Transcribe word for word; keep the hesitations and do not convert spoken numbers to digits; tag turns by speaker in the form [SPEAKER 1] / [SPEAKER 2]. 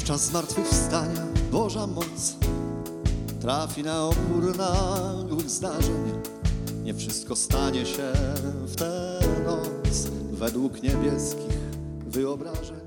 [SPEAKER 1] czas zmartwychwstania Boża moc trafi na opór nagłych zdarzeń. Nie wszystko stanie się w tę noc według niebieskich wyobrażeń.